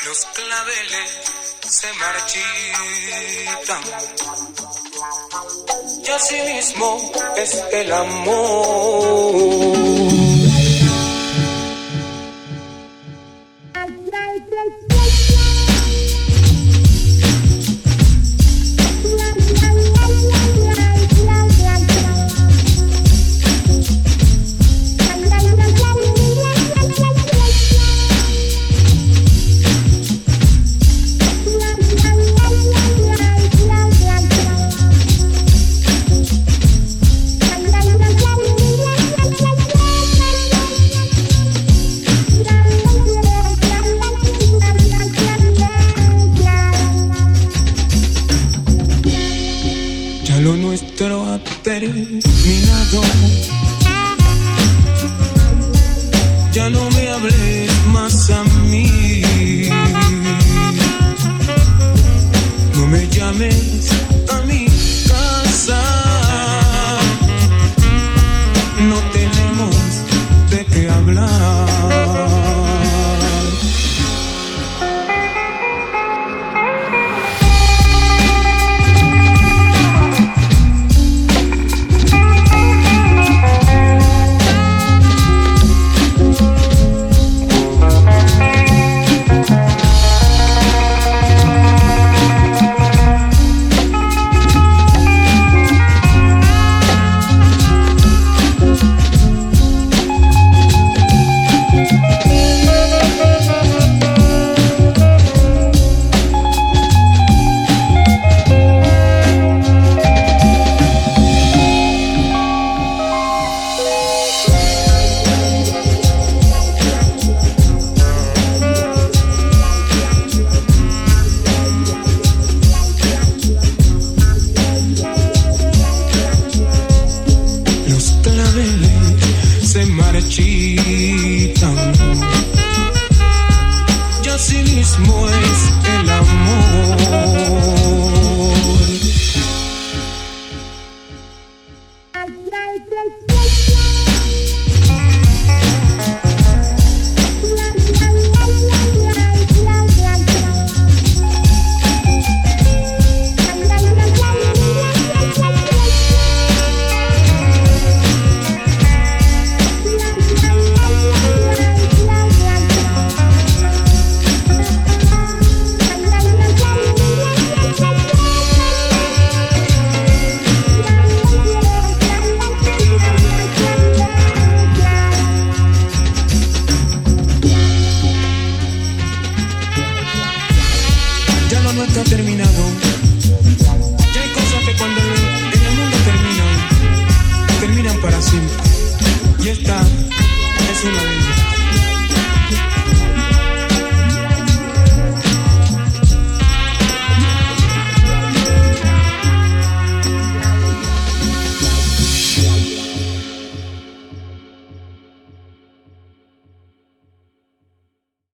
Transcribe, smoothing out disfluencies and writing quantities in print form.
Los claveles se marchitan y así mismo es el amor. Lo nuestro ha terminado. Ya no me hables más a mí. No me llames a mi casa. No tenemos de qué hablar. Se marchitan y así mismo es el amor. Ya lo nuestro ha terminado.